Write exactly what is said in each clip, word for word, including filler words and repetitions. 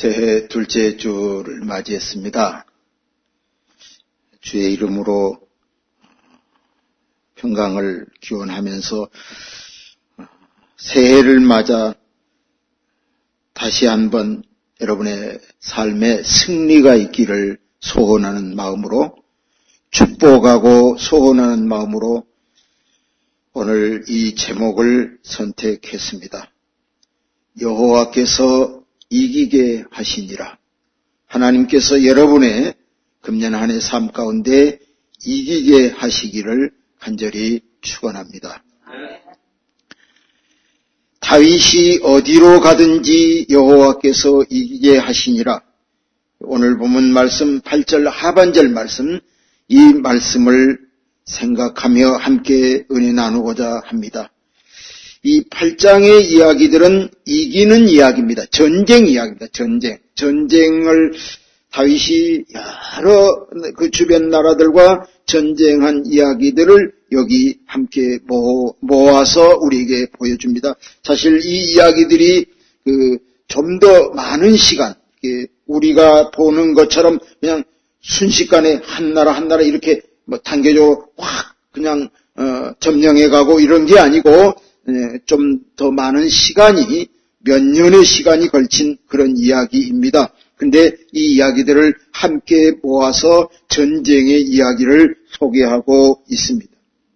새해 둘째 주를 맞이했습니다. 주의 이름으로 평강을 기원하면서 새해를 맞아 다시 한번 여러분의 삶에 승리가 있기를 소원하는 마음으로, 축복하고 소원하는 마음으로 오늘 이 제목을 선택했습니다. 여호와께서 이기게 하시니라. 하나님께서 여러분의 금년 한 해 삶 가운데 이기게 하시기를 간절히 축원합니다. 다윗이 어디로 가든지 여호와께서 이기게 하시니라. 오늘 본문 말씀 팔 절 하반절 말씀, 이 말씀을 생각하며 함께 은혜 나누고자 합니다. 이 팔 장의 이야기들은 이기는 이야기입니다. 전쟁 이야기입니다. 전쟁. 전쟁을 다윗이 여러 그 주변 나라들과 전쟁한 이야기들을 여기 함께 모아서 우리에게 보여줍니다. 사실 이 이야기들이 그 좀 더 많은 시간, 우리가 보는 것처럼 그냥 순식간에 한 나라 한 나라 이렇게 뭐 단계적으로 확 그냥 어, 점령해 가고 이런 게 아니고 좀 더 많은 시간이, 몇 년의 시간이 걸친 그런 이야기입니다. 근데 이 이야기들을 함께 모아서 전쟁의 이야기를 소개하고 있습니다.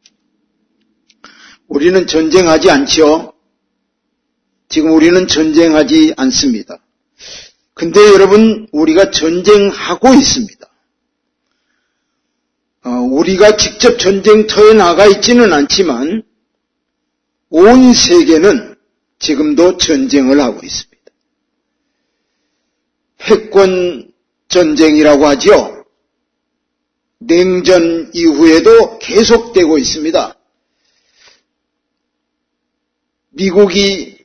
우리는 전쟁하지 않지요? 지금 우리는 전쟁하지 않습니다. 근데 여러분, 우리가 전쟁하고 있습니다. 어, 우리가 직접 전쟁터에 나가 있지는 않지만 온 세계는 지금도 전쟁을 하고 있습니다. 패권 전쟁이라고 하죠. 냉전 이후에도 계속되고 있습니다. 미국이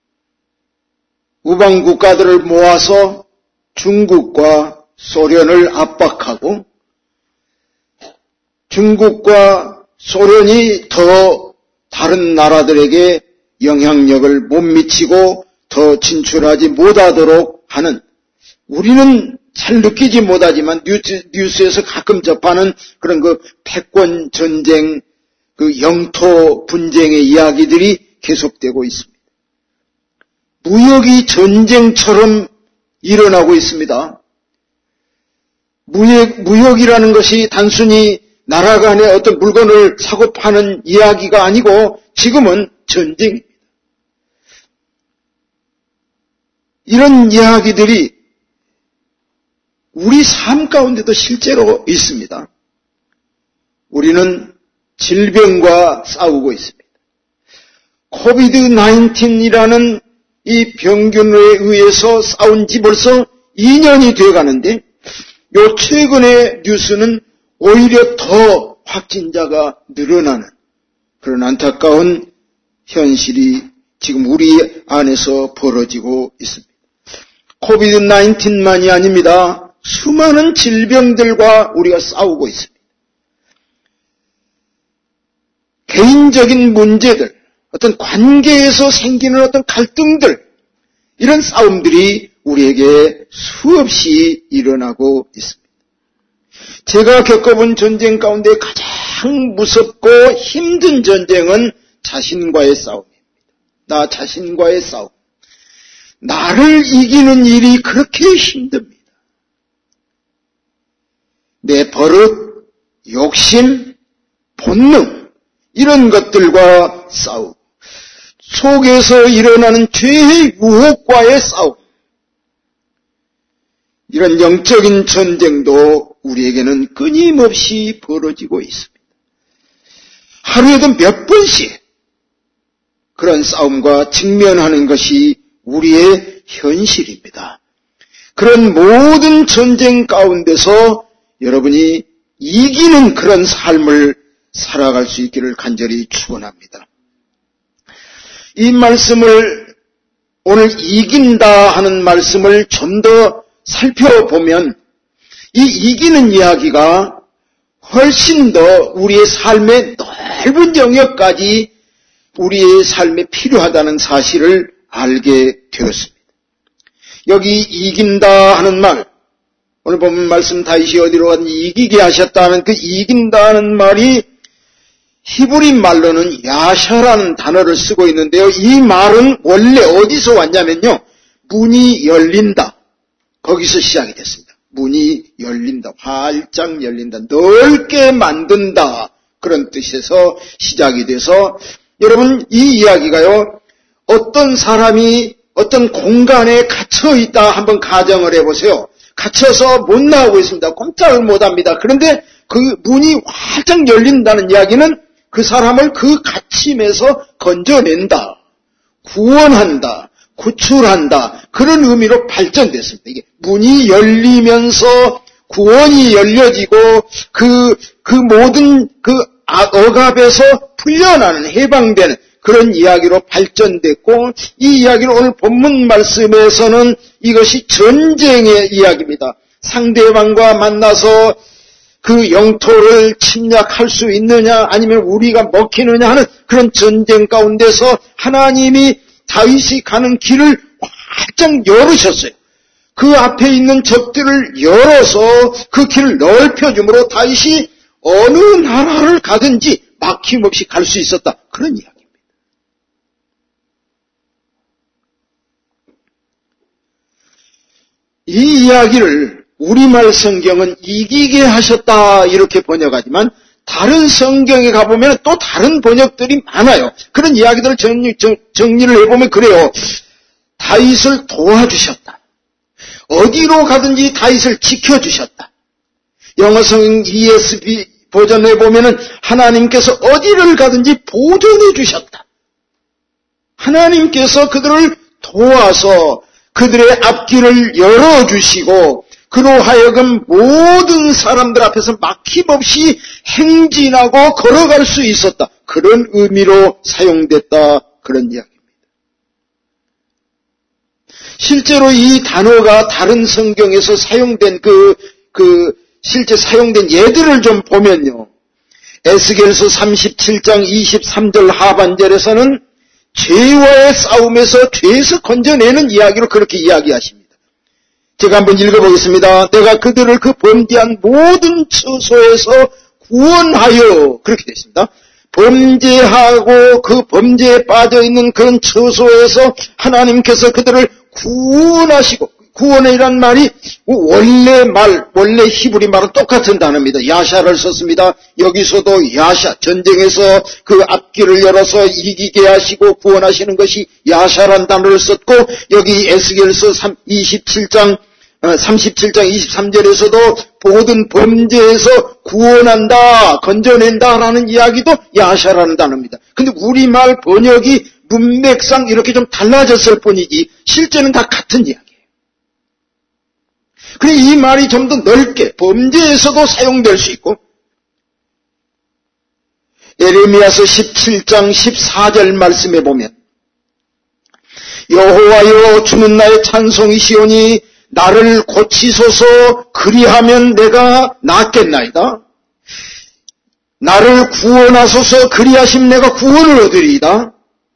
우방 국가들을 모아서 중국과 소련을 압박하고, 중국과 소련이 더 다른 나라들에게 영향력을 못 미치고 더 진출하지 못하도록 하는, 우리는 잘 느끼지 못하지만 뉴스, 뉴스에서 가끔 접하는 그런 그 패권 전쟁, 그 영토 분쟁의 이야기들이 계속되고 있습니다. 무역이 전쟁처럼 일어나고 있습니다. 무역, 무역이라는 것이 단순히 나라 간에 어떤 물건을 사고 파는 이야기가 아니고 지금은 전쟁입니다. 이런 이야기들이 우리 삶 가운데도 실제로 있습니다. 우리는 질병과 싸우고 있습니다. 코비드 나인틴이라는 이 병균에 의해서 싸운 지 벌써 이 년이 돼가는데, 요 최근의 뉴스는 오히려 더 확진자가 늘어나는 그런 안타까운 현실이 지금 우리 안에서 벌어지고 있습니다. 코비드 나인틴만이 아닙니다. 수많은 질병들과 우리가 싸우고 있습니다. 개인적인 문제들, 어떤 관계에서 생기는 어떤 갈등들, 이런 싸움들이 우리에게 수없이 일어나고 있습니다. 제가 겪어본 전쟁 가운데 가장 무섭고 힘든 전쟁은 자신과의 싸움입니다. 나 자신과의 싸움. 나를 이기는 일이 그렇게 힘듭니다. 내 버릇, 욕심, 본능, 이런 것들과 싸움. 속에서 일어나는 죄의 유혹과의 싸움. 이런 영적인 전쟁도 우리에게는 끊임없이 벌어지고 있습니다. 하루에도 몇 번씩 그런 싸움과 직면하는 것이 우리의 현실입니다. 그런 모든 전쟁 가운데서 여러분이 이기는 그런 삶을 살아갈 수 있기를 간절히 축원합니다. 이 말씀을, 오늘 이긴다 하는 말씀을 좀 더 살펴보면 이 이기는 이야기가 훨씬 더 우리의 삶의 넓은 영역까지 우리의 삶에 필요하다는 사실을 알게 되었습니다. 여기 이긴다 하는 말, 오늘 보면 말씀 다윗이 어디로 가든지 이기게 하셨다 하는 그 이긴다 하는 말이 히브리 말로는 야샤라는 단어를 쓰고 있는데요. 이 말은 원래 어디서 왔냐면요. 문이 열린다. 거기서 시작이 됐습니다. 문이 열린다. 활짝 열린다. 넓게 만든다. 그런 뜻에서 시작이 돼서 여러분 이 이야기가요. 어떤 사람이 어떤 공간에 갇혀 있다 한번 가정을 해보세요. 갇혀서 못 나오고 있습니다. 꼼짝을 못합니다. 그런데 그 문이 활짝 열린다는 이야기는 그 사람을 그 갇힘에서 건져낸다. 구원한다. 구출한다. 그런 의미로 발전됐습니다. 이게 문이 열리면서 구원이 열려지고 그, 그 모든 그 억압에서 풀려나는 해방되는 그런 이야기로 발전됐고 이 이야기는 오늘 본문 말씀에서는 이것이 전쟁의 이야기입니다. 상대방과 만나서 그 영토를 침략할 수 있느냐 아니면 우리가 먹히느냐 하는 그런 전쟁 가운데서 하나님이 다윗이 가는 길을 활짝 열으셨어요. 그 앞에 있는 적들을 열어서 그 길을 넓혀줌으로 다윗이 어느 나라를 가든지 막힘없이 갈 수 있었다. 그런 이야기입니다. 이 이야기를 우리말 성경은 이기게 하셨다 이렇게 번역하지만 다른 성경에 가보면 또 다른 번역들이 많아요. 그런 이야기들을 정리, 정, 정리를 해보면 그래요. 다윗을 도와주셨다. 어디로 가든지 다윗을 지켜주셨다. 영어성 이에스비 버전에 보면은 하나님께서 어디를 가든지 보존해 주셨다. 하나님께서 그들을 도와서 그들의 앞길을 열어주시고 그로 하여금 모든 사람들 앞에서 막힘없이 행진하고 걸어갈 수 있었다. 그런 의미로 사용됐다. 그런 이야기입니다. 실제로 이 단어가 다른 성경에서 사용된 그, 그 실제 사용된 예들을 좀 보면요. 에스겔서 삼십칠 장 이십삼 절 하반절에서는 죄와의 싸움에서 죄에서 건져내는 이야기로 그렇게 이야기하십니다. 제가 한번 읽어보겠습니다. 내가 그들을 그 범죄한 모든 처소에서 구원하여 그렇게 되어 있습니다. 범죄하고 그 범죄에 빠져있는 그런 처소에서 하나님께서 그들을 구원하시고 구원이란 말이 원래 말, 원래 히브리 말은 똑같은 단어입니다. 야샤를 썼습니다. 여기서도 야샤, 전쟁에서 그 앞길을 열어서 이기게 하시고 구원하시는 것이 야샤란 단어를 썼고 여기 에스겔서 이십칠 장, 삼십칠 장 이십삼 절에서도 모든 범죄에서 구원한다, 건져낸다라는 이야기도 야샤라는 단어입니다. 근데 우리말 번역이 문맥상 이렇게 좀 달라졌을 뿐이지 실제는 다 같은 이야기. 그래 이 말이 좀 더 넓게 범죄에서도 사용될 수 있고 예레미야서 십칠 장 십사 절 말씀에 보면 여호와여 주는 나의 찬송이시오니 나를 고치소서 그리하면 내가 낫겠나이다. 나를 구원하소서 그리하시면 내가 구원을 얻으리이다.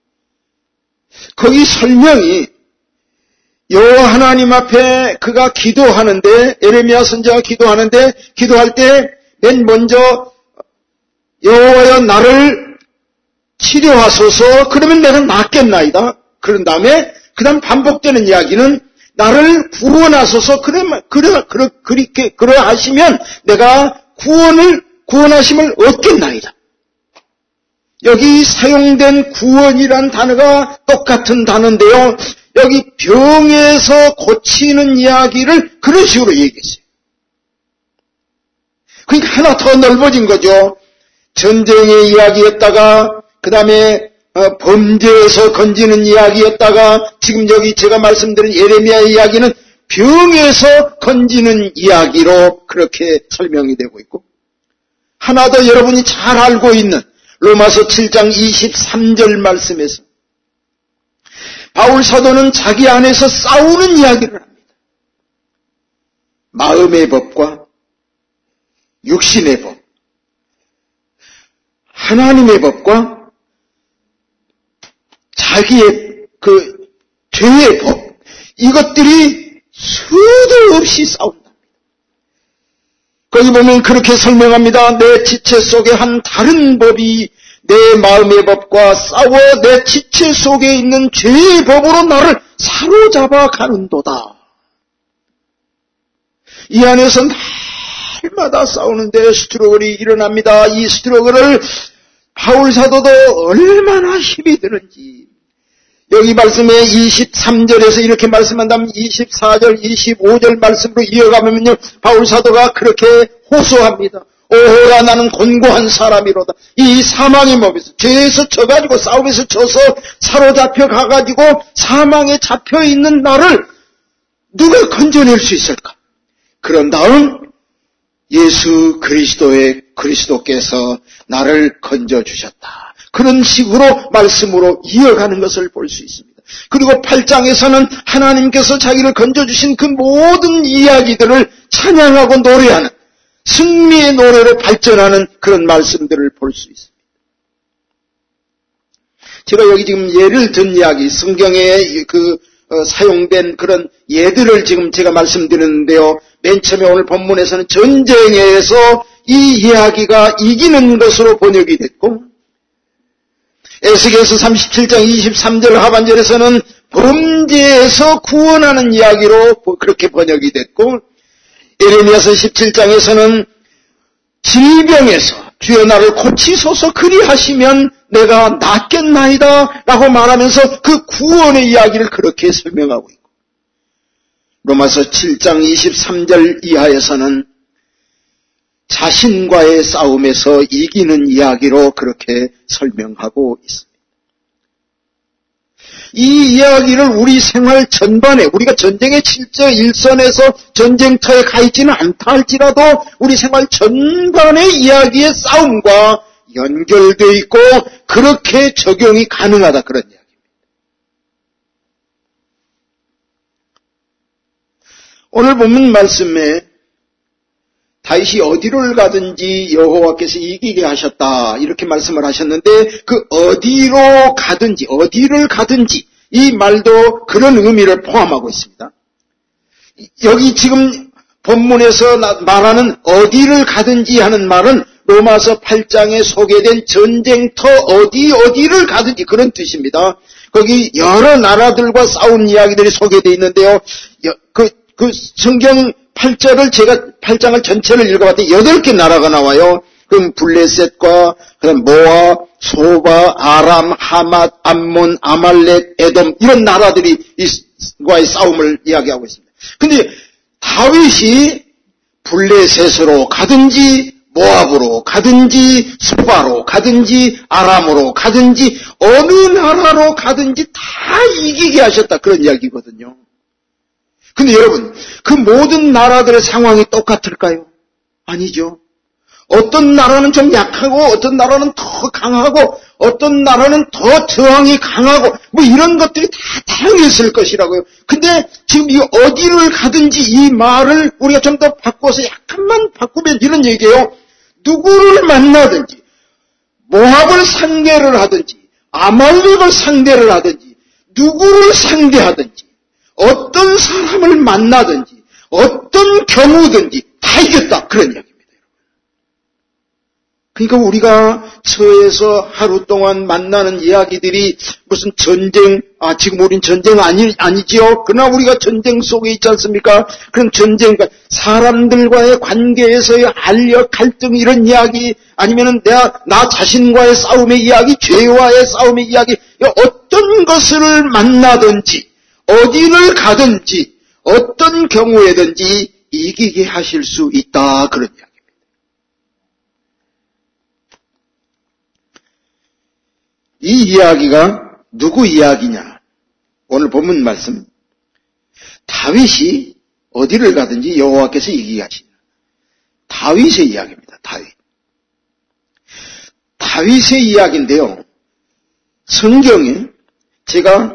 거기 설명이 여호와 하나님 앞에 그가 기도하는데 에레미야 선지자가 기도하는데 기도할 때 맨 먼저 여호와여 나를 치료하소서 그러면 내가 낫겠나이다. 그런 다음에 그 다음 반복되는 이야기는 나를 구원하소서 그러면 그러, 그러, 그렇게 그러하시면 내가 구원을 구원하심을 얻겠나이다. 여기 사용된 구원이란 단어가 똑같은 단어인데요. 여기 병에서 고치는 이야기를 그런 식으로 얘기했어요. 그러니까 하나 더 넓어진 거죠. 전쟁의 이야기였다가 그 다음에 범죄에서 건지는 이야기였다가 지금 여기 제가 말씀드린 예레미야의 이야기는 병에서 건지는 이야기로 그렇게 설명이 되고 있고 하나 더 여러분이 잘 알고 있는 로마서 칠 장 이십삼 절 말씀에서 바울 사도는 자기 안에서 싸우는 이야기를 합니다. 마음의 법과 육신의 법, 하나님의 법과 자기의 그 죄의 법, 이것들이 수도 없이 싸운다. 거기 보면 그렇게 설명합니다. 내 지체 속에 한 다른 법이 내 마음의 법과 싸워 내 지체 속에 있는 죄의 법으로 나를 사로잡아 가는도다. 이 안에서 날마다 싸우는데 스트러글이 일어납니다. 이 스트러글을 바울 사도도 얼마나 힘이 드는지 여기 말씀에 이십삼 절에서 이렇게 말씀한다면 이십사 절, 이십오 절 말씀으로 이어가면요 바울 사도가 그렇게 호소합니다. 오호라 나는 곤고한 사람이로다. 이 사망의 몸에서 죄에서 져가지고 싸움에서 져서 사로잡혀 가가지고 사망에 잡혀있는 나를 누가 건져낼 수 있을까? 그런 다음 예수 그리스도의 그리스도께서 나를 건져주셨다. 그런 식으로 말씀으로 이어가는 것을 볼 수 있습니다. 그리고 팔 장에서는 하나님께서 자기를 건져주신 그 모든 이야기들을 찬양하고 노래하는 승리의 노래로 발전하는 그런 말씀들을 볼 수 있습니다. 제가 여기 지금 예를 든 이야기, 성경에 그 어, 사용된 그런 예들을 지금 제가 말씀드렸는데요. 맨 처음에 오늘 본문에서는 전쟁에서 이 이야기가 이기는 것으로 번역이 됐고, 에스겔서 삼십칠 장 이십삼 절 하반절에서는 범죄에서 구원하는 이야기로 그렇게 번역이 됐고, 예레미야서 십칠 장에서는 질병에서 주여 나를 고치소서 그리하시면 내가 낫겠나이다 라고 말하면서 그 구원의 이야기를 그렇게 설명하고 있고, 로마서 칠 장 이십삼 절 이하에서는 자신과의 싸움에서 이기는 이야기로 그렇게 설명하고 있습니다. 이 이야기를 우리 생활 전반에, 우리가 전쟁의 실제 일선에서 전쟁터에 가 있지는 않다 할지라도 우리 생활 전반의 이야기의 싸움과 연결되어 있고 그렇게 적용이 가능하다, 그런 이야기입니다. 오늘 본문 말씀에 다윗이 어디를 가든지 여호와께서 이기게 하셨다 이렇게 말씀을 하셨는데, 그 어디로 가든지 어디를 가든지 이 말도 그런 의미를 포함하고 있습니다. 여기 지금 본문에서 말하는 어디를 가든지 하는 말은 로마서 팔 장에 소개된 전쟁터 어디 어디를 가든지 그런 뜻입니다. 거기 여러 나라들과 싸운 이야기들이 소개되어 있는데요. 그, 그 성경 팔 절을 제가 팔 장을 전체를 읽어봤더니 여덟 개 나라가 나와요. 그럼 블레셋과 그다음 모압, 소바, 아람, 하맛, 암몬, 아말렉, 에돔 이런 나라들이 과의 싸움을 이야기하고 있습니다. 근데 다윗이 블레셋으로 가든지 모압으로 가든지 소바로 가든지 아람으로 가든지 어느 나라로 가든지 다 이기게 하셨다, 그런 이야기거든요. 근데 여러분, 그 모든 나라들의 상황이 똑같을까요? 아니죠. 어떤 나라는 좀 약하고 어떤 나라는 더 강하고 어떤 나라는 더 저항이 강하고 뭐 이런 것들이 다 다양했을 것이라고요. 근데 지금 이 어디를 가든지 이 말을 우리가 좀 더 바꿔서 약간만 바꾸면 이런 얘기예요. 누구를 만나든지 모압을 상대를 하든지 아말렉을 상대를 하든지 누구를 상대하든지 어떤 사람을 만나든지 어떤 경우든지 다 이겼다, 그런 이야기입니다. 그러니까 우리가 처에서 하루 동안 만나는 이야기들이 무슨 전쟁, 아 지금 우린 전쟁 아니, 아니지요. 그러나 우리가 전쟁 속에 있지 않습니까? 그런 전쟁, 사람들과의 관계에서의 알력, 갈등 이런 이야기, 아니면은 내가 나 자신과의 싸움의 이야기, 죄와의 싸움의 이야기, 어떤 것을 만나든지 어디를 가든지 어떤 경우에든지 이기게 하실 수 있다, 그런 이야기입니다. 이 이야기가 누구 이야기냐? 오늘 본문 말씀, 다윗이 어디를 가든지 여호와께서 이기게 하시냐. 다윗의 이야기입니다. 다윗. 다윗의 이야기인데요. 성경에 제가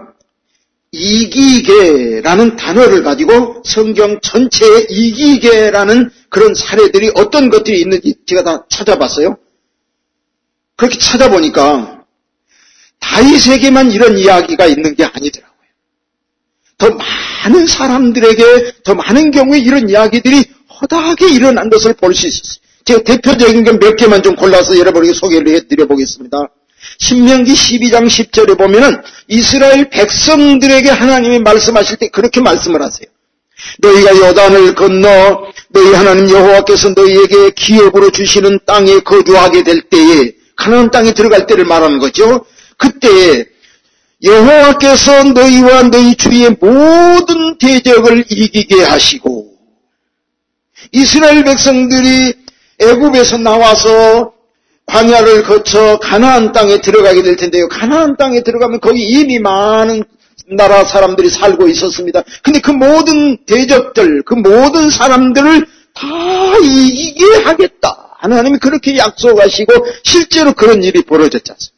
이기게라는 단어를 가지고 성경 전체에 이기게라는 그런 사례들이 어떤 것들이 있는지 제가 다 찾아봤어요. 그렇게 찾아보니까 다윗에게만 이런 이야기가 있는 게 아니더라고요. 더 많은 사람들에게 더 많은 경우에 이런 이야기들이 허다하게 일어난 것을 볼 수 있었어요. 제가 대표적인 것 몇 개만 좀 골라서 여러분에게 소개를 해드려 보겠습니다. 신명기 십이 장 십 절에 보면은 이스라엘 백성들에게 하나님이 말씀하실 때 그렇게 말씀을 하세요. 너희가 요단을 건너 너희 하나님 여호와께서 너희에게 기업으로 주시는 땅에 거주하게 될 때에, 가나안 땅에 들어갈 때를 말하는 거죠. 그때에 여호와께서 너희와 너희 주위의 모든 대적을 이기게 하시고, 이스라엘 백성들이 애굽에서 나와서 광야를 거쳐 가나안 땅에 들어가게 될 텐데요. 가나안 땅에 들어가면 거기 이미 많은 나라 사람들이 살고 있었습니다. 근데 그 모든 대적들, 그 모든 사람들을 다 이기게 하겠다. 하나님이 그렇게 약속하시고 실제로 그런 일이 벌어졌지 않습니까?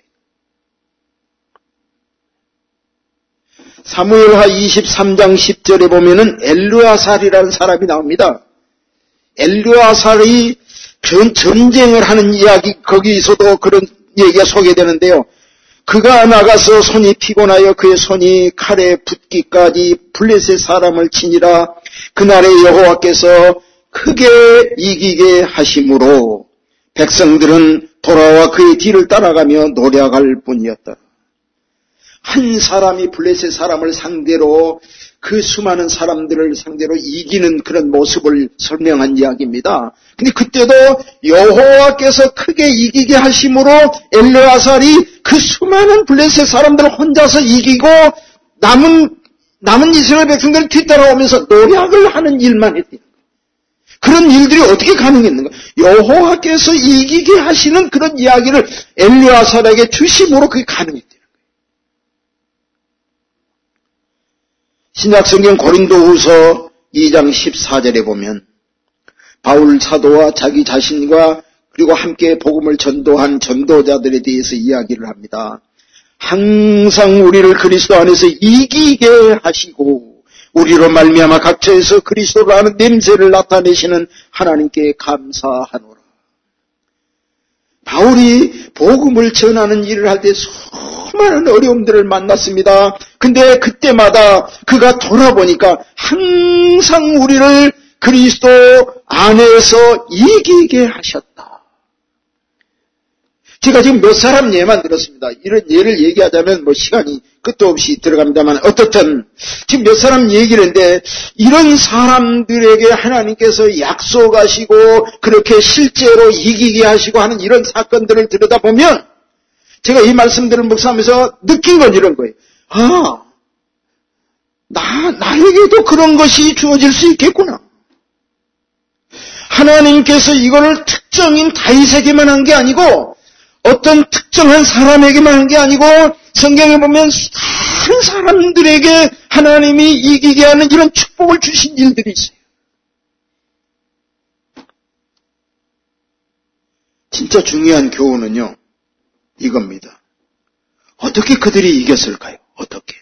사무엘하 이십삼 장 십 절에 보면은 엘르아살이라는 사람이 나옵니다. 엘르아살이 전, 전쟁을 하는 이야기, 거기서도 그런 얘기가 소개되는데요. 그가 나가서 손이 피곤하여 그의 손이 칼에 붙기까지 블레셋 사람을 치니라. 그날에 여호와께서 크게 이기게 하심으로 백성들은 돌아와 그의 뒤를 따라가며 노력할 뿐이었다. 한 사람이 블레셋 사람을 상대로, 그 수많은 사람들을 상대로 이기는 그런 모습을 설명한 이야기입니다. 근데 그때도 여호와께서 크게 이기게 하심으로 엘르아살이 그 수많은 블레셋 사람들을 혼자서 이기고 남은 남은 이스라엘 백성들을 뒤따라오면서 노력을 하는 일만 했대요. 그런 일들이 어떻게 가능했는가? 여호와께서 이기게 하시는 그런 이야기를 엘르아살에게 주심으로 그게 가능했대요. 신약성경 고린도후서 이 장 십사 절에 보면 바울 사도와 자기 자신과 그리고 함께 복음을 전도한 전도자들에 대해서 이야기를 합니다. 항상 우리를 그리스도 안에서 이기게 하시고 우리로 말미암아 각처에서 그리스도라는 냄새를 나타내시는 하나님께 감사하노라. 바울이 복음을 전하는 일을 할 때 수많은 어려움들을 만났습니다. 근데 그때마다 그가 돌아보니까 항상 우리를 그리스도 안에서 이기게 하셨다. 제가 지금 몇 사람 예만 들었습니다. 이런 예를 얘기하자면 뭐 시간이 끝도 없이 들어갑니다만, 어떻든 지금 몇 사람 얘기를 했는데 이런 사람들에게 하나님께서 약속하시고 그렇게 실제로 이기게 하시고 하는 이런 사건들을 들여다보면 제가 이 말씀들을 묵상하면서 느낀 건 이런 거예요. 아, 나, 나에게도 그런 것이 주어질 수 있겠구나. 하나님께서 이거를 특정인 다윗에게만 한 게 아니고 어떤 특정한 사람에게만 한 게 아니고 성경에 보면 다른 사람들에게 하나님이 이기게 하는 이런 축복을 주신 일들이 있어요. 진짜 중요한 교훈은요, 이겁니다. 어떻게 그들이 이겼을까요? 어떻게?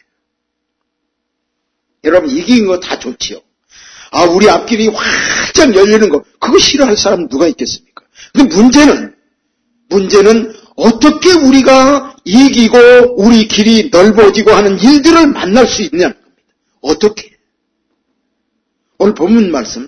여러분, 이긴 거 다 좋지요. 아, 우리 앞길이 활짝 열리는 거, 그거 싫어할 사람 누가 있겠습니까? 근데 문제는, 문제는 어떻게 우리가 이기고 우리 길이 넓어지고 하는 일들을 만날 수 있냐는 겁니다. 어떻게? 오늘 본문 말씀,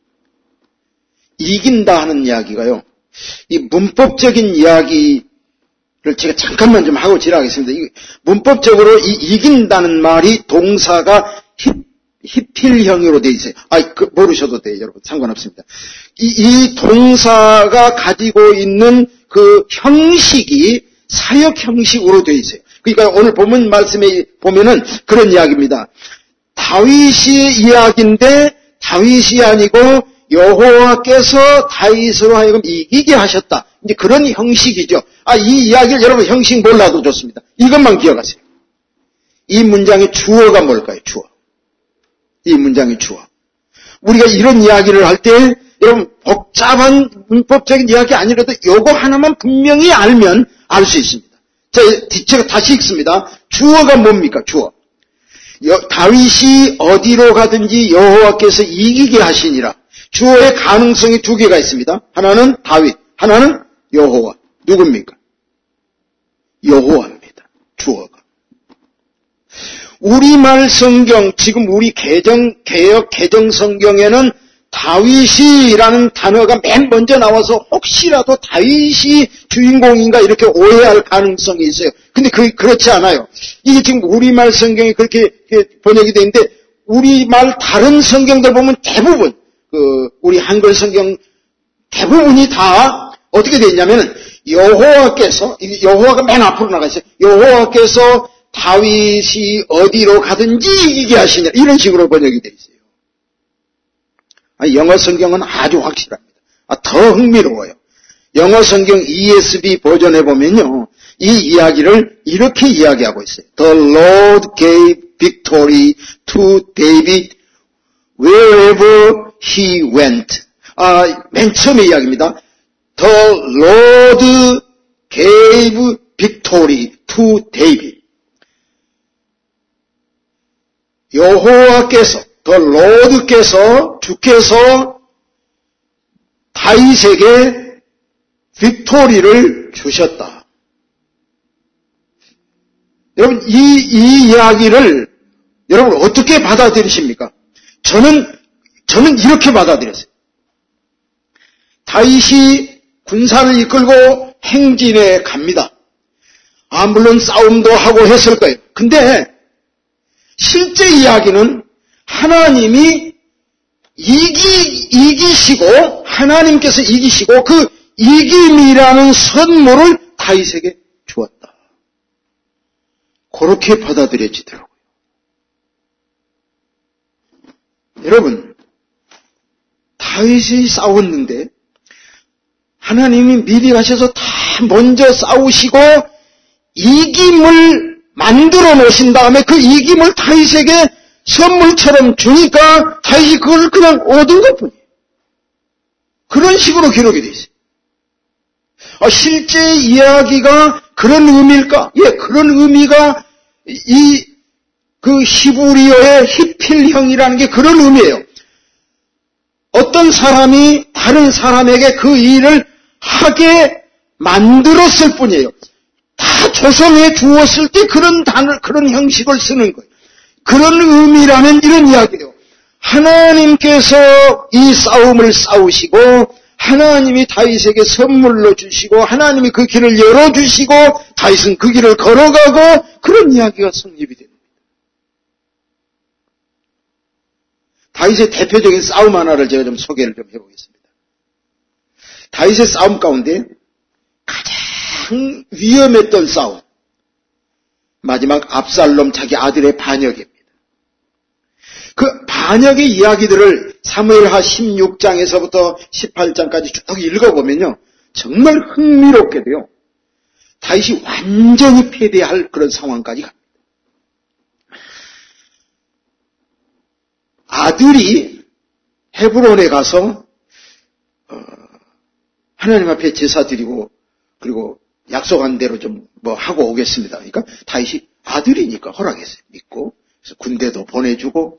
이긴다 하는 이야기가요, 이 문법적인 이야기를 제가 잠깐만 좀 하고 지나가겠습니다. 이 문법적으로 이 이긴다는 말이 동사가 힙, 히필형으로 되어 있어요. 아, 그, 모르셔도 돼요, 여러분. 상관없습니다. 이, 이 동사가 가지고 있는 그 형식이 사역 형식으로 되어 있어요. 그러니까 오늘 본문 말씀에 보면은 그런 이야기입니다. 다윗이 이야기인데 다윗이 아니고 여호와께서 다윗으로 하여금 이기게 하셨다. 이제 그런 형식이죠. 아, 이 이야기를 여러분 형식 몰라도 좋습니다. 이것만 기억하세요. 이 문장의 주어가 뭘까요? 주어. 이 문장의 주어. 우리가 이런 이야기를 할 때 여러분 복잡한 문법적인 이야기 아니라도 요거 하나만 분명히 알면 알 수 있습니다. 자, 제가 다시 읽습니다. 주어가 뭡니까? 주어. 여, 다윗이 어디로 가든지 여호와께서 이기게 하시니라. 주어의 가능성이 두 개가 있습니다. 하나는 다윗, 하나는 여호와. 누굽니까? 여호와입니다. 주어가. 우리말 성경, 지금 우리 개정, 개역 개정 성경에는 다윗이라는 단어가 맨 먼저 나와서 혹시라도 다윗이 주인공인가 이렇게 오해할 가능성이 있어요. 근데 그, 그렇지 않아요. 이게 지금 우리말 성경이 그렇게 번역이 되어 있는데, 우리말 다른 성경들 보면 대부분, 그, 우리 한글 성경 대부분이 다 어떻게 되어 있냐면, 여호와께서, 여호와가 맨 앞으로 나가 있어요. 여호와께서 다윗이 어디로 가든지 이기게 하시냐. 이런 식으로 번역이 되어 있어요. 영어 성경은 아주 확실합니다. 아, 더 흥미로워요. 영어 성경 이에스비 버전에 보면요, 이 이야기를 이렇게 이야기하고 있어요. The Lord gave victory to David wherever he went. 아, 맨 처음에 이야기입니다. The Lord gave victory to David. 여호와께서, 더 로드께서, 주께서 다윗에게 빅토리를 주셨다. 여러분, 이, 이 이야기를 여러분 어떻게 받아들이십니까? 저는, 저는 이렇게 받아들였어요. 다윗이 군사를 이끌고 행진에 갑니다. 아, 물론 싸움도 하고 했을 거예요. 근데 실제 이야기는 하나님이 이기, 이기시고, 하나님께서 이기시고, 그 이김이라는 선물을 다윗에게 주었다. 그렇게 받아들여지더라고요. 여러분, 다윗이 싸웠는데, 하나님이 미리 하셔서 다 먼저 싸우시고, 이김을 만들어 놓으신 다음에 그 이김을 다윗에게 선물처럼 주니까 다윗이 그걸 그냥 얻은 것뿐이에요. 그런 식으로 기록이 되어 있어요. 아, 실제 이야기가 그런 의미일까? 예, 그런 의미가 이 그 히브리어의 히필형이라는 게 그런 의미예요. 어떤 사람이 다른 사람에게 그 일을 하게 만들었을 뿐이에요. 다 조성해 두었을 때 그런 단어, 그런 형식을 쓰는 거예요. 그런 의미라면 이런 이야기예요. 하나님께서 이 싸움을 싸우시고, 하나님이 다윗에게 선물로 주시고, 하나님이 그 길을 열어주시고, 다윗은 그 길을 걸어가고, 그런 이야기가 성립이 됩니다. 다윗의 대표적인 싸움 하나를 제가 좀 소개를 좀 해보겠습니다. 다윗의 싸움 가운데 가장 위험했던 싸움, 마지막 압살롬 자기 아들의 반역입니다. 그 반역의 이야기들을 사무엘하 십육 장에서부터 십팔 장까지 쭉 읽어보면요, 정말 흥미롭게도요, 다윗이 완전히 패배할 그런 상황까지 갑니다. 아들이 헤브론에 가서 어, 하나님 앞에 제사 드리고 그리고 약속한 대로 좀 뭐 하고 오겠습니다. 그러니까 다윗이 아들이니까 허락했어요. 믿고. 그래서 군대도 보내주고,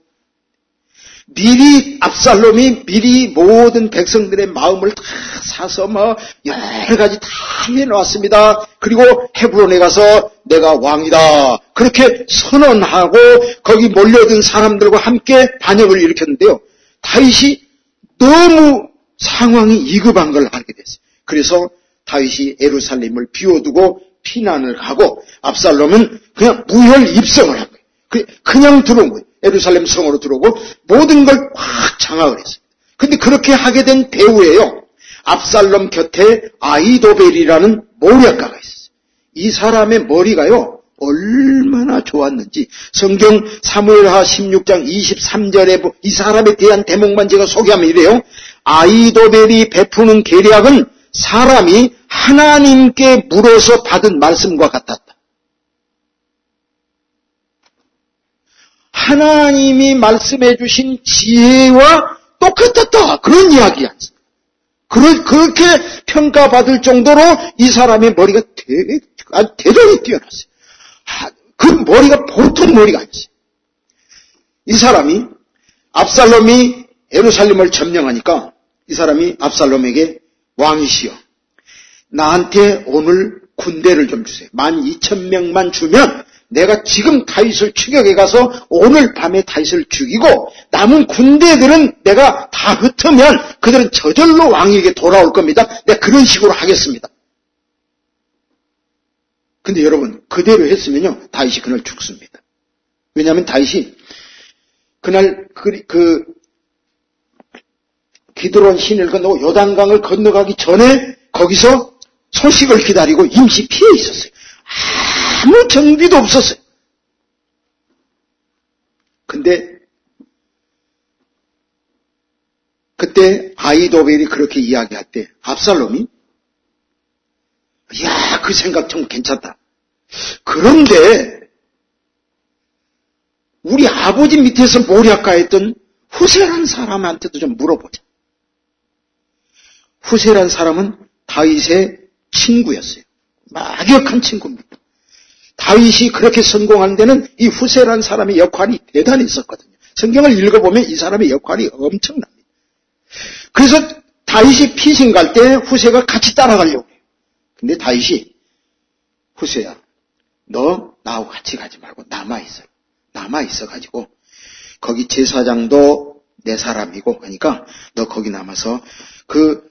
미리 압살롬이 미리 모든 백성들의 마음을 다 사서 뭐 여러 가지 다 해놓았습니다. 그리고 헤브론에 가서 내가 왕이다 그렇게 선언하고 거기 몰려든 사람들과 함께 반역을 일으켰는데요, 다윗이 너무 상황이 이급한 걸 알게 됐어요. 그래서 다윗이 예루살렘을 비워두고 피난을 가고, 압살롬은 그냥 무혈 입성을 한 거예요. 그냥 들어온 거예요. 예루살렘 성으로 들어오고 모든 걸 확 장악을 했어요. 근데 그렇게 하게 된 배후에요, 압살롬 곁에 아이도벨이라는 모략가가 있었어요. 이 사람의 머리가요 얼마나 좋았는지 성경 사무엘하 십육 장 이십삼 절에 이 사람에 대한 대목만 제가 소개하면 이래요. 아이도벨이 베푸는 계략은 사람이 하나님께 물어서 받은 말씀과 같았다. 하나님이 말씀해 주신 지혜와 똑같았다. 그런 이야기 아니습니까? 그렇게 평가받을 정도로 이 사람의 머리가 되게, 대단히 뛰어났어요. 그 머리가 보통 머리가 아니었어요. 이 사람이, 압살롬이 예루살렘을 점령하니까 이 사람이 압살롬에게 왕이시여, 나한테 오늘 군대를 좀 주세요. 만 이천 명만 주면 내가 지금 다윗을 추격해 가서 오늘 밤에 다윗을 죽이고 남은 군대들은 내가 다 흩으면 그들은 저절로 왕에게 돌아올 겁니다. 내가 그런 식으로 하겠습니다. 근데 여러분, 그대로 했으면요, 다윗이 그날 죽습니다. 왜냐하면 다윗이 그날 그, 그 기드론 신을 건너고 요단강을 건너가기 전에 거기서 소식을 기다리고 임시 피해 있었어요. 아무 정비도 없었어요. 근데 그때 아히도벨이 그렇게 이야기할 때 압살롬이 야, 그 생각 좀 괜찮다. 그런데 우리 아버지 밑에서 모략가했던 후세란 사람한테도 좀 물어보자. 후세란 사람은 다윗의 친구였어요. 막역한 친구입니다. 다윗이 그렇게 성공한 데는 이 후세란 사람의 역할이 대단히 있었거든요. 성경을 읽어보면 이 사람의 역할이 엄청납니다. 그래서 다윗이 피신 갈 때 후세가 같이 따라가려고 해요. 근데 다윗이 후세야, 너 나하고 같이 가지 말고 남아있어. 남아있어가지고 거기 제사장도 내 사람이고 그러니까 너 거기 남아서 그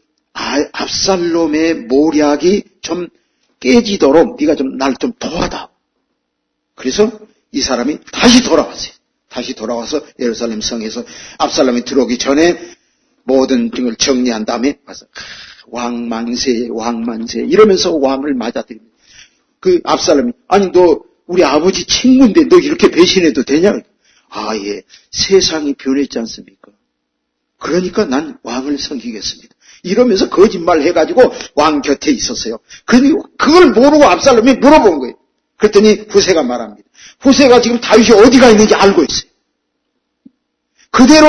압살롬의 모략이 좀 깨지도록 네가 좀 날 좀 도와다. 그래서 이 사람이 다시 돌아왔어요. 다시 돌아와서 예루살렘 성에서 압살롬이 들어오기 전에 모든 등을 정리한 다음에 와서 왕만세 왕만세 이러면서 왕을 맞아들입니다. 그 압살롬이 아니 너 우리 아버지 친구인데 너 이렇게 배신해도 되냐? 아 예, 세상이 변했지 않습니까? 그러니까 난 왕을 섬기겠습니다. 이러면서 거짓말 해가지고 왕 곁에 있었어요. 그러니 그걸 모르고 압살롬이 물어본 거예요. 그랬더니 후세가 말합니다. 후세가 지금 다윗이 어디가 있는지 알고 있어요. 그대로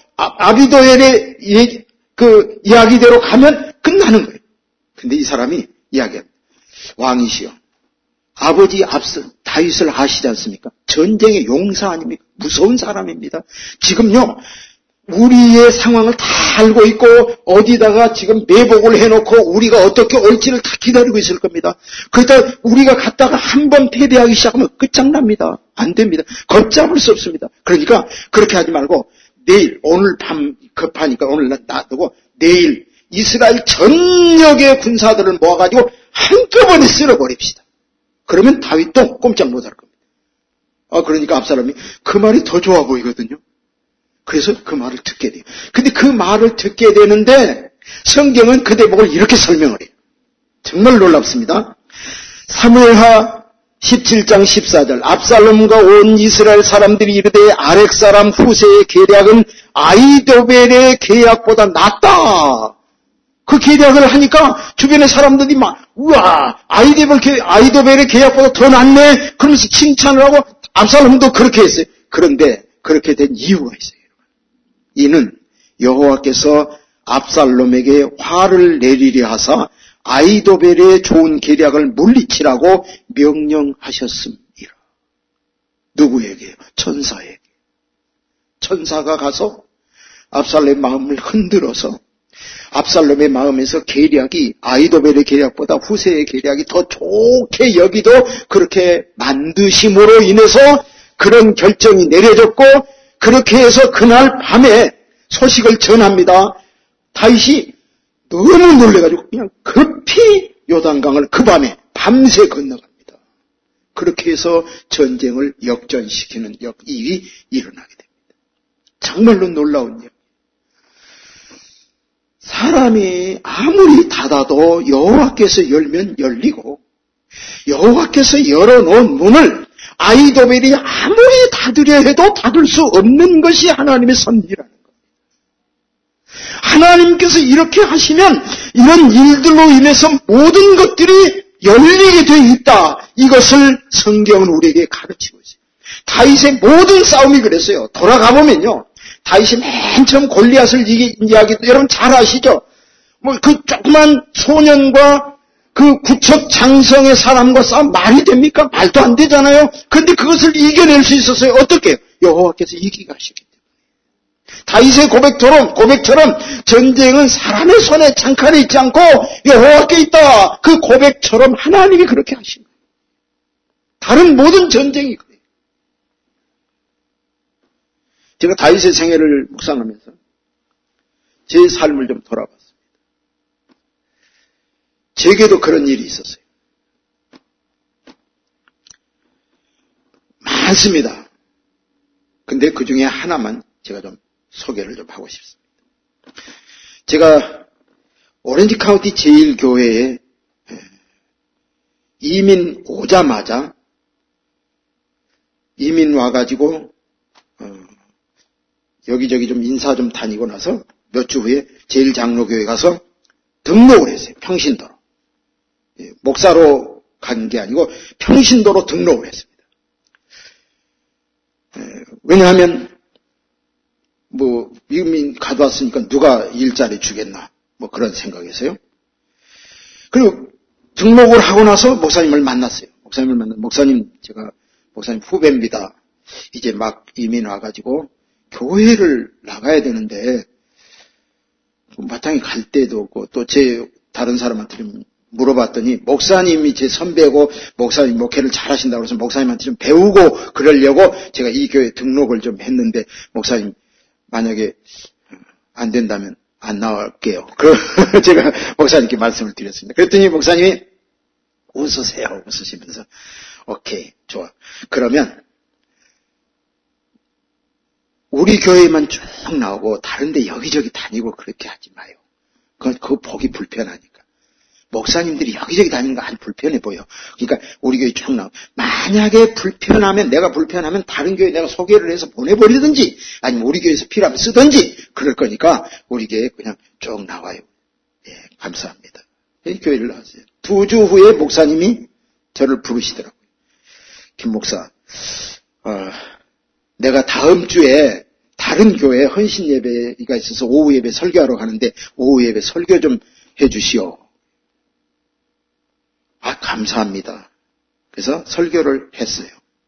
아비도엘의 예, 그 이야기대로 가면 끝나는 거예요. 근데 이 사람이 이야기합니다. 왕이시여, 아버지 앞서 다윗을 아시지 않습니까? 전쟁의 용사 아닙니까? 무서운 사람입니다. 지금요, 우리의 상황을 다 알고 있고 어디다가 지금 매복을 해놓고 우리가 어떻게 올지를 다 기다리고 있을 겁니다. 그러다 우리가 갔다가 한 번 패배하기 시작하면 끝장납니다. 안 됩니다. 걷잡을 수 없습니다. 그러니까 그렇게 하지 말고 내일, 오늘 밤 급하니까 오늘 놔두고 내일 이스라엘 전역의 군사들을 모아가지고 한꺼번에 쓸어버립시다. 그러면 다윗도 꼼짝 못할 겁니다. 아, 그러니까 압살롬이 그 말이 더 좋아 보이거든요. 그래서 그 말을 듣게 돼요. 근데 그 말을 듣게 되는데 성경은 그 대목을 이렇게 설명을 해요. 정말 놀랍습니다. 사무엘하 십칠 장 십사 절 압살롬과 온 이스라엘 사람들이 이르되 아렉 사람 후세의 계략은 아히도벨의 계략보다 낫다. 그 계략을 하니까 주변의 사람들이 막 우와 아히도벨, 아히도벨의 계략보다 더 낫네 그러면서 칭찬을 하고 압살롬도 그렇게 했어요. 그런데 그렇게 된 이유가 있어요. 이는 여호와께서 압살롬에게 화를 내리려 하사 아히도벨의 좋은 계략을 물리치라고 명령하셨음이라. 누구에게요? 천사에게. 천사가 가서 압살롬의 마음을 흔들어서 압살롬의 마음에서 계략이 아히도벨의 계략보다 후세의 계략이 더 좋게 여기도 그렇게 만드심으로 인해서 그런 결정이 내려졌고 그렇게 해서 그날 밤에 소식을 전합니다. 다윗이 너무 놀래가지고 그냥 급히 요단강을 그 밤에 밤새 건너갑니다. 그렇게 해서 전쟁을 역전시키는 일이 일어나게 됩니다. 정말로 놀라운 일. 사람이 아무리 닫아도 여호와께서 열면 열리고 여호와께서 열어놓은 문을 아히도벨이 아무리 닫으려 해도 닫을 수 없는 것이 하나님의 섭리라는 겁니다. 하나님께서 이렇게 하시면 이런 일들로 인해서 모든 것들이 열리게 되어 있다. 이것을 성경은 우리에게 가르치고 있어요. 다윗의 모든 싸움이 그랬어요. 돌아가보면요. 다윗이 맨 처음 골리앗을 이야기, 여러분 잘 아시죠? 뭐 그 조그만 소년과 그 구척 장성의 사람과 싸움 말이 됩니까? 말도 안 되잖아요. 그런데 그것을 이겨낼 수 있었어요. 어떻게? 여호와께서 이기게 하시기 때문에. 다윗의 고백처럼, 고백처럼 전쟁은 사람의 손에 장칼이 있지 않고 여호와께 있다. 그 고백처럼 하나님이 그렇게 하신 거예요. 다른 모든 전쟁이 그래요. 제가 다윗의 생애를 묵상하면서 제 삶을 좀 돌아봤습니다. 제게도 그런 일이 있었어요. 많습니다. 근데 그 중에 하나만 제가 좀 소개를 좀 하고 싶습니다. 제가 오렌지 카운티 제일 교회에 이민 오자마자 이민 와가지고 어, 여기저기 좀 인사 좀 다니고 나서 몇 주 후에 제일 장로교회 가서 등록을 했어요. 평신도로. 예, 목사로 간 게 아니고 평신도로 등록을 했습니다. 예, 왜냐하면 뭐 이민 가져왔으니까 누가 일자리 주겠나 뭐 그런 생각에서요. 그리고 등록을 하고 나서 목사님을 만났어요. 목사님을 만났 목사님 제가 목사님 후배입니다. 이제 막 이민 와가지고 교회를 나가야 되는데 마땅히 갈 데도 없고 또 제 다른 사람한테 좀 물어봤더니 목사님이 제 선배고 목사님 목회를 잘하신다고 해서 목사님한테 좀 배우고 그러려고 제가 이 교회 등록을 좀 했는데 목사님 만약에 안 된다면 안 나올게요. 그 제가 목사님께 말씀을 드렸습니다. 그랬더니 목사님이 웃으세요. 웃으시면서 오케이 좋아. 그러면 우리 교회만 쭉 나오고 다른데 여기저기 다니고 그렇게 하지 마요. 그건 그 보기 불편하니까. 목사님들이 여기저기 다니는 거 아주 불편해 보여. 그러니까 우리 교회 쭉 나오고 만약에 불편하면 내가 불편하면 다른 교회 내가 소개를 해서 보내버리든지 아니면 우리 교회에서 필요하면 쓰든지 그럴 거니까 우리 교회 그냥 쭉 나와요. 예, 감사합니다. 교회를 나왔어요. 두 주 후에 목사님이 저를 부르시더라고요. 김 목사, 어, 내가 다음 주에 다른 교회 헌신 예배가 있어서 오후 예배 설교하러 가는데 오후 예배 설교 좀 해주시오. 아, 감사합니다. 그래서 설교를 했어요.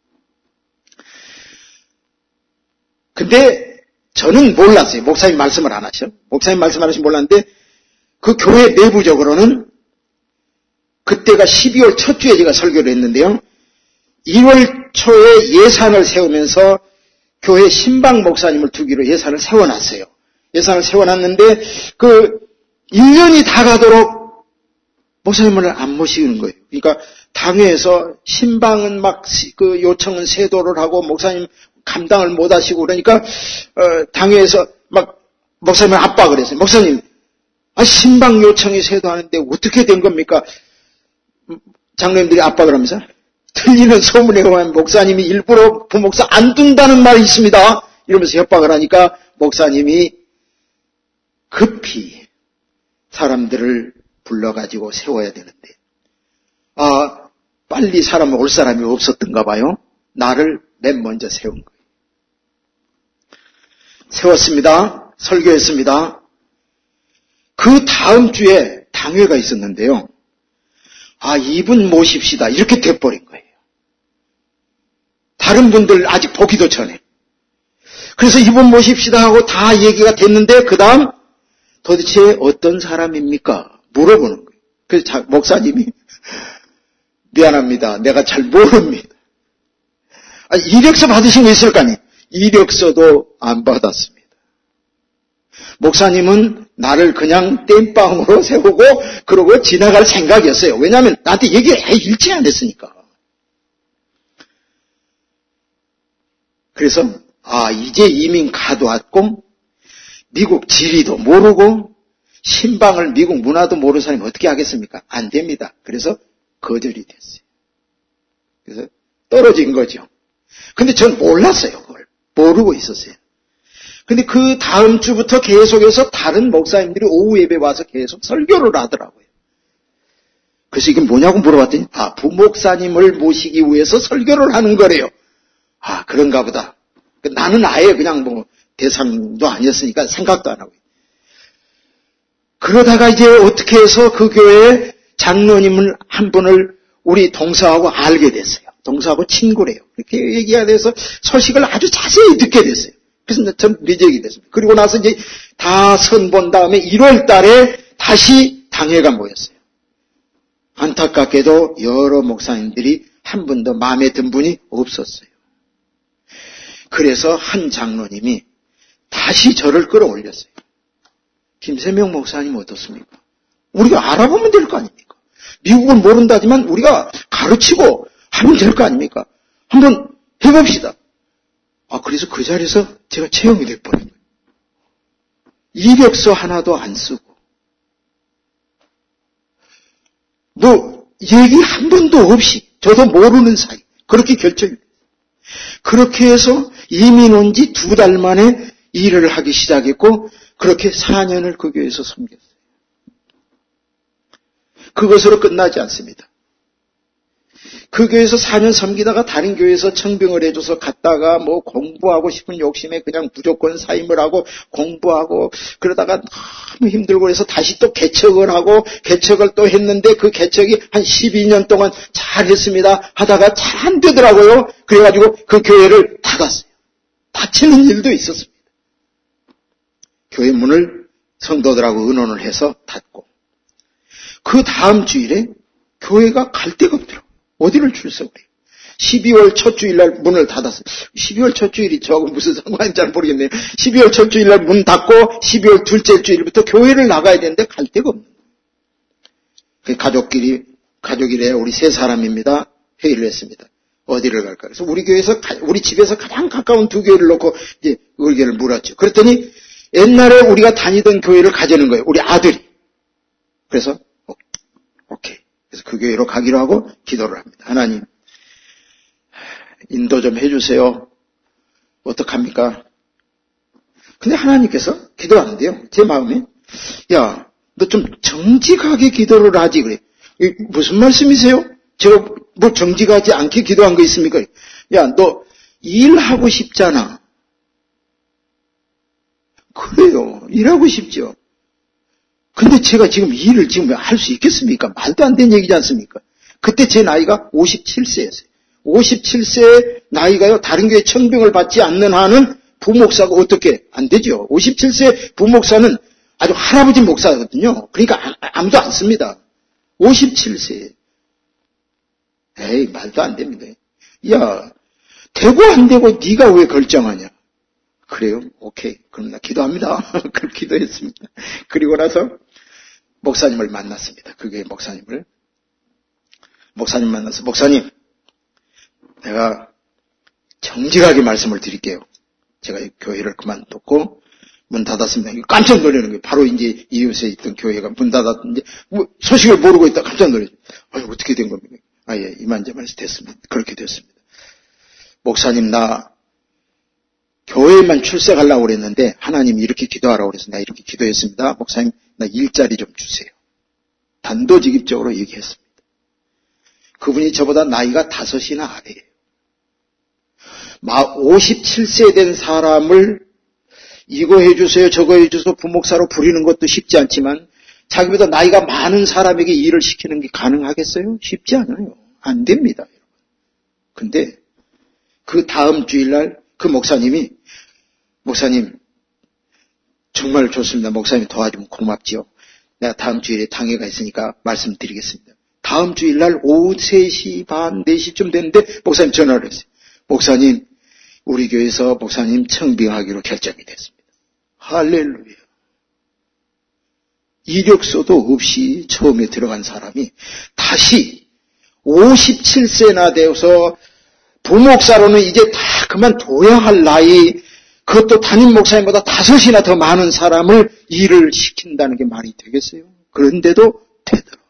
근데 저는 몰랐어요. 목사님 말씀을 안 하셔. 목사님 말씀 안 하시면 몰랐는데 그 교회 내부적으로는 그때가 십이월 첫 주에 제가 설교를 했는데요. 일월 초에 예산을 세우면서 교회 신방 목사님을 두기로 예산을 세워놨어요. 예산을 세워놨는데 그 일 년이 다 가도록 목사님을 안 모시는 거예요. 그러니까 당회에서 신방은 막 그 요청은 세도를 하고 목사님 감당을 못 하시고 그러니까 어, 당회에서 막 목사님을 압박을 했어요. 목사님, 아, 신방 요청이 세도하는데 어떻게 된 겁니까? 장로님들이 압박을 하면서 들리는 소문에 의하면 목사님이 일부러 부목사 안 둔다는 말이 있습니다. 이러면서 협박을 하니까 목사님이 급히 사람들을 불러가지고 세워야 되는데 아 빨리 사람 올 사람이 없었던가 봐요. 나를 맨 먼저 세운 거예요. 세웠습니다. 설교했습니다. 그 다음 주에 당회가 있었는데요. 아, 이분 모십시다. 이렇게 돼버린 거예요. 다른 분들 아직 보기도 전에. 그래서 이분 모십시다 하고 다 얘기가 됐는데 그 다음 도대체 어떤 사람입니까? 물어보는 거예요. 그래서 목사님이 미안합니다. 내가 잘 모릅니다. 아, 이력서 받으신 거 있을 거 아니에요. 이력서도 안 받았습니다. 목사님은 나를 그냥 땜빵으로 세우고 그러고 지나갈 생각이었어요. 왜냐하면 나한테 얘기를 일찍 안 했으니까. 그래서 아 이제 이민 가도왔고 미국 지리도 모르고 신방을 미국 문화도 모르는 사람이 어떻게 하겠습니까? 안 됩니다. 그래서 거절이 됐어요. 그래서 떨어진 거죠. 근데 전 몰랐어요. 그걸 모르고 있었어요. 근데 그 다음 주부터 계속해서 다른 목사님들이 오후 예배 와서 계속 설교를 하더라고요. 그래서 이게 뭐냐고 물어봤더니 아 부목사님을 모시기 위해서 설교를 하는 거래요. 아 그런가 보다. 나는 아예 그냥 뭐 대상도 아니었으니까 생각도 안 하고. 그러다가 이제 어떻게 해서 그 교회에 장로님을 한 분을 우리 동서하고 알게 됐어요. 동서하고 친구래요. 이렇게 얘기가 돼서 소식을 아주 자세히 듣게 됐어요. 그래서 전 리젝이 됐습니다. 그리고 나서 이제 다 선본 다음에 일월 달에 다시 당회가 모였어요. 안타깝게도 여러 목사님들이 한 번도 마음에 든 분이 없었어요. 그래서 한 장로님이 다시 저를 끌어올렸어요. 김세명 목사님 어떻습니까? 우리가 알아보면 될 거 아닙니까? 미국은 모른다지만 우리가 가르치고 하면 될 거 아닙니까? 한번 해봅시다. 아, 그래서 그 자리에서 제가 채용이 돼버린 거예요. 이력서 하나도 안 쓰고, 뭐, 얘기 한 번도 없이, 저도 모르는 사이, 그렇게 결정이 됐어요. 그렇게 해서 이민 온 지 두 달 만에 일을 하기 시작했고, 그렇게 사 년을 그 교회에서 섬겼어요. 그것으로 끝나지 않습니다. 그 교회에서 사 년 섬기다가 다른 교회에서 청빙을 해줘서 갔다가 뭐 공부하고 싶은 욕심에 그냥 무조건 사임을 하고 공부하고 그러다가 너무 힘들고 그래서 다시 또 개척을 하고 개척을 또 했는데 그 개척이 한 십이 년 동안 잘 했습니다. 하다가 잘 안 되더라고요. 그래가지고 그 교회를 닫았어요. 닫히는 일도 있었습니다. 교회 문을 성도들하고 의논을 해서 닫고 그 다음 주일에 교회가 갈 데가 없더라고요. 어디를 출석을 해요? 십이월 첫 주일날 문을 닫았어요. 십이월 첫 주일이 저하고 무슨 상관인지 잘 모르겠네요. 십이월 첫 주일날 문 닫고 십이월 둘째 주일부터 교회를 나가야 되는데 갈 데가 없는 거예요. 가족끼리, 가족이래 우리 세 사람입니다. 회의를 했습니다. 어디를 갈까? 그래서 우리 교회에서, 우리 집에서 가장 가까운 두 교회를 놓고 이제 의견을 물었죠. 그랬더니 옛날에 우리가 다니던 교회를 가자는 거예요. 우리 아들이. 그래서 오케이. 그래서 그 교회로 가기로 하고 기도를 합니다. 하나님, 인도 좀 해주세요. 어떡합니까? 근데 하나님께서 기도하는데요. 제 마음에, 야, 너 좀 정직하게 기도를 하지, 그래. 무슨 말씀이세요? 제가 뭐 정직하지 않게 기도한 거 있습니까? 야, 너 일하고 싶잖아. 그래요. 일하고 싶죠. 근데 제가 지금 일을 지금 할 수 있겠습니까? 말도 안 되는 얘기지 않습니까? 그때 제 나이가 오십칠 세였어요. 오십칠 세 나이가요, 다른 교회 청빙을 받지 않는 한은 부목사가 어떻게 안 되죠. 오십칠 세 부목사는 아주 할아버지 목사거든요. 그러니까 아무도 안 씁니다. 오십칠 세. 에이, 말도 안 됩니다. 야, 되고 안 되고 네가 왜 결정하냐? 그래요? 오케이. 그럼 나 기도합니다. 그렇게 기도했습니다. 그리고 나서 목사님을 만났습니다. 그게 목사님을. 목사님 만나서, 목사님, 내가 정직하게 말씀을 드릴게요. 제가 교회를 그만뒀고 문 닫았습니다. 깜짝 놀라는 거예요. 바로 이제 이웃에 있던 교회가 문 닫았는데 뭐 소식을 모르고 있다 깜짝 놀랐어요. 아니, 어떻게 된 겁니까? 아, 예, 이만저만해서 됐습니다. 그렇게 됐습니다. 목사님, 나 교회만 출석하려고 그랬는데 하나님이 이렇게 기도하라고 그래서 내가 이렇게 기도했습니다. 목사님, 나 일자리 좀 주세요. 단도직입적으로 얘기했습니다. 그분이 저보다 나이가 다섯이나 아래예요. 막 오십칠 세 된 사람을 이거 해주세요, 저거 해주세요, 부목사로 부리는 것도 쉽지 않지만 자기보다 나이가 많은 사람에게 일을 시키는 게 가능하겠어요? 쉽지 않아요. 안 됩니다. 근데 그 다음 주일날 그 목사님이, 목사님 정말 좋습니다. 목사님 도와주면 고맙지요. 내가 다음 주일에 당회가 있으니까 말씀드리겠습니다. 다음 주일날 오후 세 시 반, 네 시쯤 됐는데 목사님 전화를 했어요. 목사님, 우리 교회에서 목사님 청빙하기로 결정이 됐습니다. 할렐루야. 이력서도 없이 처음에 들어간 사람이 다시 오십칠 세나 되어서 부목사로는 이제 다 그만둬야 할 나이, 그것도 담임 목사님보다 다섯이나 더 많은 사람을 일을 시킨다는 게 말이 되겠어요? 그런데도 되더라고요.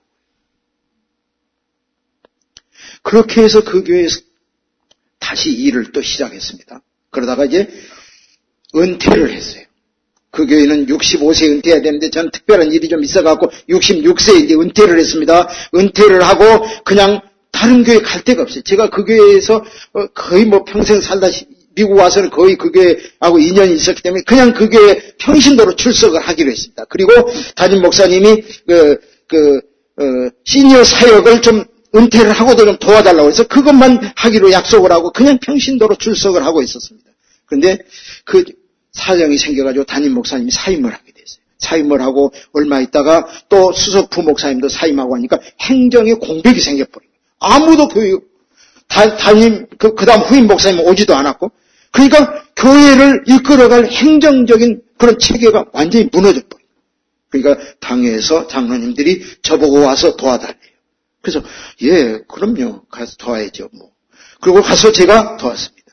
그렇게 해서 그 교회에서 다시 일을 또 시작했습니다. 그러다가 이제 은퇴를 했어요. 그 교회는 육십오 세 은퇴해야 되는데 저는 특별한 일이 좀 있어갖고 육십육 세에 이제 은퇴를 했습니다. 은퇴를 하고 그냥 다른 교회 갈 데가 없어요. 제가 그 교회에서 거의 뭐 평생 살다 미국 와서는 거의 그 교회하고 인연이 있었기 때문에 그냥 그 교회 평신도로 출석을 하기로 했습니다. 그리고 담임 목사님이 그, 그, 어, 시니어 사역을 좀 은퇴를 하고도 좀 도와달라고 해서 그것만 하기로 약속을 하고 그냥 평신도로 출석을 하고 있었습니다. 그런데 그 사정이 생겨가지고 담임 목사님이 사임을 하게 됐어요. 사임을 하고 얼마 있다가 또 수석 부목사님도 사임하고 하니까 행정에 공백이 생겨버려요. 아무도 교육, 다, 담임, 그, 그 다음 후임 목사님 오지도 않았고, 그러니까 교회를 이끌어갈 행정적인 그런 체계가 완전히 무너져 버려요. 그러니까 당회에서 장로님들이 저보고 와서 도와달래요. 그래서, 예, 그럼요. 가서 도와야죠, 뭐. 그리고 가서 제가 도왔습니다.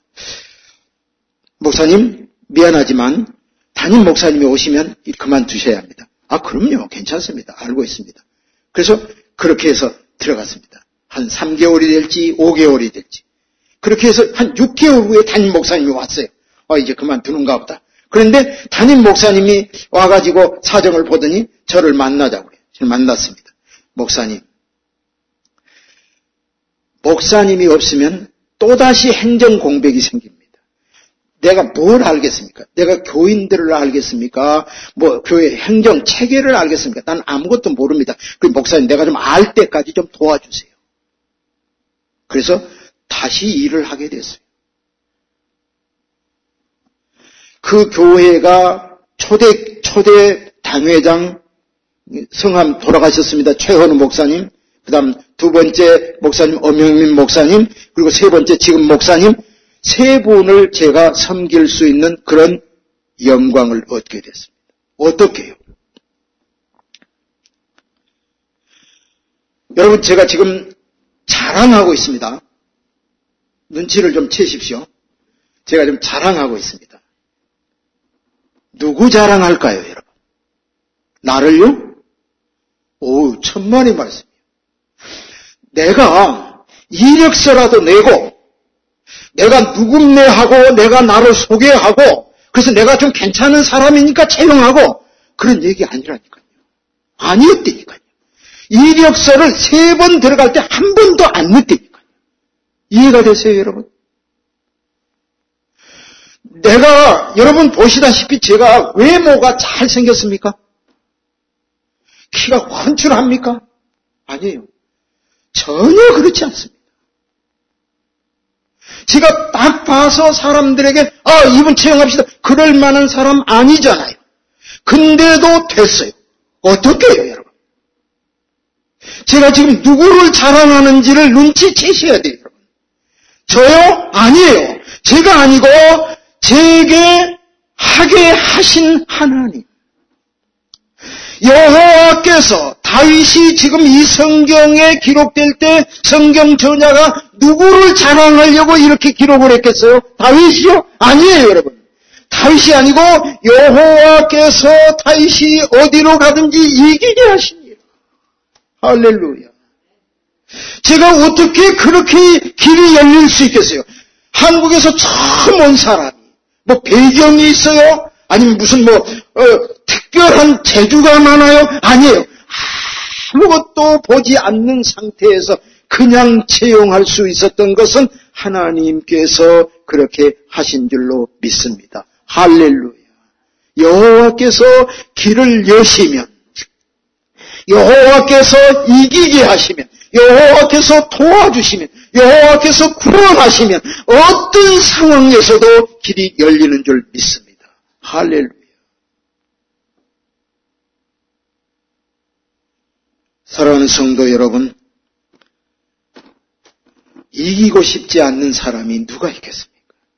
목사님, 미안하지만, 담임 목사님이 오시면 그만두셔야 합니다. 아, 그럼요. 괜찮습니다. 알고 있습니다. 그래서 그렇게 해서 들어갔습니다. 한 삼 개월이 될지 오 개월이 될지. 그렇게 해서 한 육 개월 후에 담임 목사님이 왔어요. 아, 이제 그만두는가 보다. 그런데 담임 목사님이 와가지고 사정을 보더니 저를 만나자고 그래요. 저를 만났습니다. 목사님. 목사님이 없으면 또다시 행정 공백이 생깁니다. 내가 뭘 알겠습니까? 내가 교인들을 알겠습니까? 뭐 교회 행정 체계를 알겠습니까? 난 아무것도 모릅니다. 그 목사님 내가 좀 알 때까지 좀 도와주세요. 그래서 다시 일을 하게 됐어요. 그 교회가 초대 초대 당회장 성함 돌아가셨습니다. 최헌우 목사님, 그다음 두 번째 목사님 엄영민 목사님, 그리고 세 번째 지금 목사님 세 분을 제가 섬길 수 있는 그런 영광을 얻게 됐습니다. 어떻게요? 여러분 제가 지금 자랑하고 있습니다. 눈치를 좀 채십시오. 제가 좀 자랑하고 있습니다. 누구 자랑할까요, 여러분? 나를요? 오, 천만의 말씀이에요. 내가 이력서라도 내고 내가 누굽네 하고 내가 나를 소개하고 그래서 내가 좀 괜찮은 사람이니까 채용하고 그런 얘기 아니라니까요. 아니었다니까요. 이력서를 세 번 들어갈 때 한 번도 안 넣었다니까요. 이해가 되세요, 여러분? 내가 여러분 보시다시피 제가 외모가 잘생겼습니까? 키가 훤칠합니까? 아니에요. 전혀 그렇지 않습니다. 제가 딱 봐서 사람들에게 아 이분 채용합시다. 그럴 만한 사람 아니잖아요. 근데도 됐어요. 어떻게 해요, 여러분? 제가 지금 누구를 자랑하는지를 눈치채셔야 돼요, 여러분. 저요? 아니에요. 제가 아니고 제게 하게 하신 하나님. 여호와께서 다윗이 지금 이 성경에 기록될 때 성경 저자가 누구를 자랑하려고 이렇게 기록을 했겠어요? 다윗이요? 아니에요, 여러분. 다윗이 아니고 여호와께서 다윗이 어디로 가든지 이기게 하시니라. 할렐루야. 제가 어떻게 그렇게 길이 열릴 수 있겠어요? 한국에서 처음 온 사람이 뭐 배경이 있어요? 아니면 무슨 뭐 어, 특별한 재주가 많아요? 아니에요. 아무것도 보지 않는 상태에서 그냥 채용할 수 있었던 것은 하나님께서 그렇게 하신 줄로 믿습니다. 할렐루야. 여호와께서 길을 여시면, 여호와께서 이기게 하시면, 여호와께서 도와주시면, 여호와께서 구원하시면 어떤 상황에서도 길이 열리는 줄 믿습니다. 할렐루야. 사랑하는 성도 여러분, 이기고 싶지 않는 사람이 누가 있겠습니까?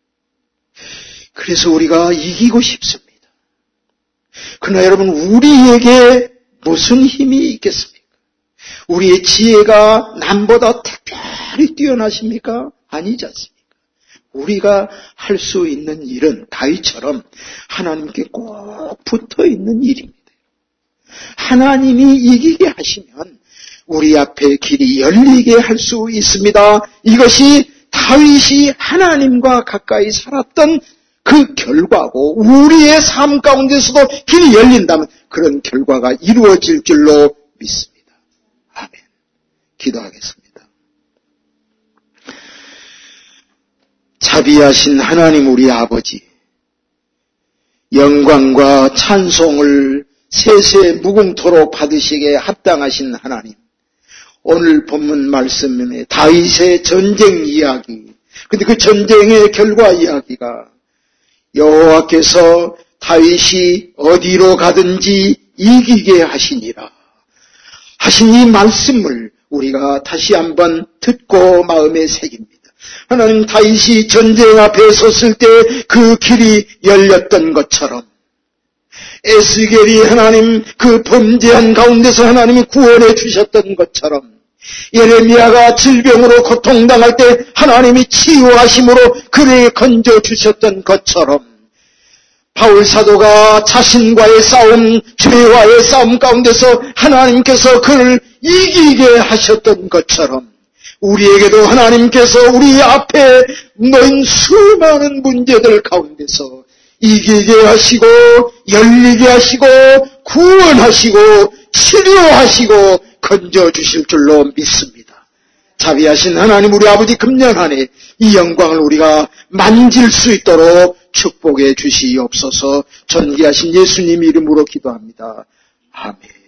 그래서 우리가 이기고 싶습니다. 그러나 여러분, 우리에게 무슨 힘이 있겠습니까? 우리의 지혜가 남보다 특별히 뛰어나십니까? 아니지 않습니까? 우리가 할 수 있는 일은 다윗처럼 하나님께 꼭 붙어있는 일입니다. 하나님이 이기게 하시면 우리 앞에 길이 열리게 할 수 있습니다. 이것이 다윗이 하나님과 가까이 살았던 그 결과고, 우리의 삶 가운데서도 길이 열린다면 그런 결과가 이루어질 줄로 믿습니다. 아멘. 기도하겠습니다. 자비하신 하나님 우리 아버지, 영광과 찬송을 세세 무궁토록 받으시기에 합당하신 하나님, 오늘 본문 말씀에 다윗의 전쟁 이야기, 근데 그 전쟁의 결과 이야기가 여호와께서 다윗이 어디로 가든지 이기게 하시니라 하신 이 말씀을 우리가 다시 한번 듣고 마음에 새깁니다. 하나님, 다윗이 전쟁 앞에 섰을 때 그 길이 열렸던 것처럼, 에스겔이 하나님 그 범죄한 가운데서 하나님이 구원해 주셨던 것처럼, 예레미야가 질병으로 고통당할 때 하나님이 치유하심으로 그를 건져주셨던 것처럼, 바울 사도가 자신과의 싸움, 죄와의 싸움 가운데서 하나님께서 그를 이기게 하셨던 것처럼, 우리에게도 하나님께서 우리 앞에 놓인 수많은 문제들 가운데서 이기게 하시고 열리게 하시고 구원하시고 치료하시고 건져주실 줄로 믿습니다. 자비하신 하나님 우리 아버지, 금년 한 해 이 영광을 우리가 만질 수 있도록 축복해 주시옵소서. 존귀하신 예수님 이름으로 기도합니다. 아멘.